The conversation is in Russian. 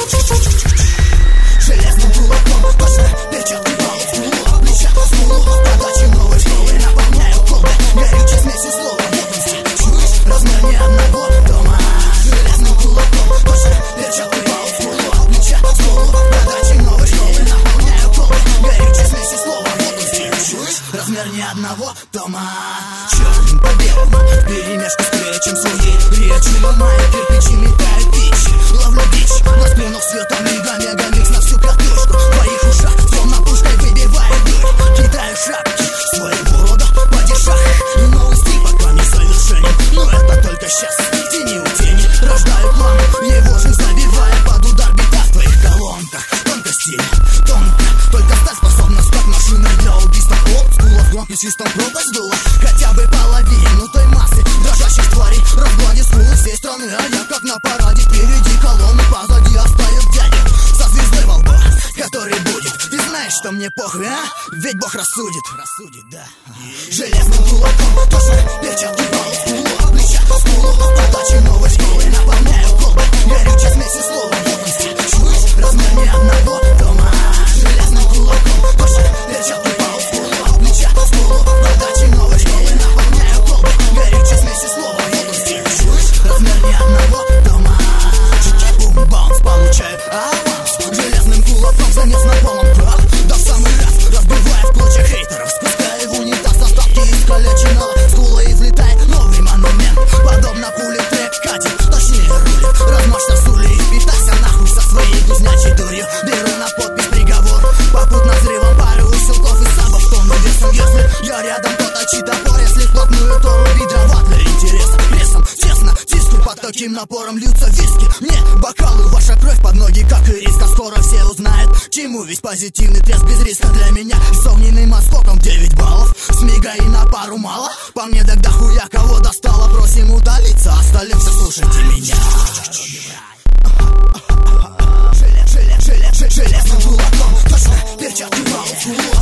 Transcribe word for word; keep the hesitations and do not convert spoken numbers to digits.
Железным кулаком точно перчатки баллов в кулак, плеча в смолу, подачи новой школы. Наполняю колбы горючей смесью слова. Вот он стиль, чуешь? Размер не одного дома. Железным кулаком точно перчатки баллов в кулак, плеча в смолу, подачи новой школы. Наполняю колбы горючей смесью слова. Вот он стиль, чуешь? Размер не одного дома. Черным по белому, вперемешку с кречем своей речи. Ломаю кирпичи, метаю печь, ловлю дичь, насплюнув светом мега мега микс на всю катушку. В твоих ушах словно пушкой выбиваю дурь. Кидаю шапки своего рода падишах. И новый стиль пока не совершенен, но это только сейчас. Тени у тени рождаю план, его жизнь забивая под удар бита в твоих колонках. Тонко стиль, тонко, только сталь способна стать машиной для убийства. Оп, скула с громким свистом пропасть дула. Хотя бы половину той массы дрожащих тварей разгладит скулы всей страны. А я как на параде, впереди колонны, позади оставив дядю со звездой во лбу, который будет. Ты знаешь, что мне похуй, а? Ведь Бог рассудит. Рассудит, да. Железным кулаком точно перчатки баллов в кулак, плеча в скулу, подачи новой школы. Наполняю колбы горючей смесью слова. Вот он стиль, чуешь? Размер не одного дома. Железным кулаком точно перчатки баллов в кулак, плеча в скулу, подачи новой школы. Наполняю колбы горючей смесью слова. Вот он стиль, чуешь? Размер не одного дома. Чики-бум-баунс, получаю аванс. Железным кулаком занес на полном прав. Да в самый раз, разбивая в клочья хейтеров. Спуская в унитаз остатки искалеченного скула и взлетает новый монумент. Подобно пуле трек катит, точнее рулит. Размашься сули и питайся нахуй со своей гузнячей дурью. Беру на подпись приговор, попутно взрывом пару усилков и сабов в тонну весом. Если я рядом, то точи топор, если вплотную, то руби дрова для интереса. Весом, честно, тиски под таким напором льются виски. Мне бокалы, ваша кровь под ноги, как и риска. Скоро все узнают, к чему весь позитивный треск без риска. Для меня с огненным отскоком девять баллов. С мига и на пару мало. По мне тогда хуя кого достало. Просим удалиться, остальным все слушайте меня. Железным кулаком точно перчатки баллов в кулак.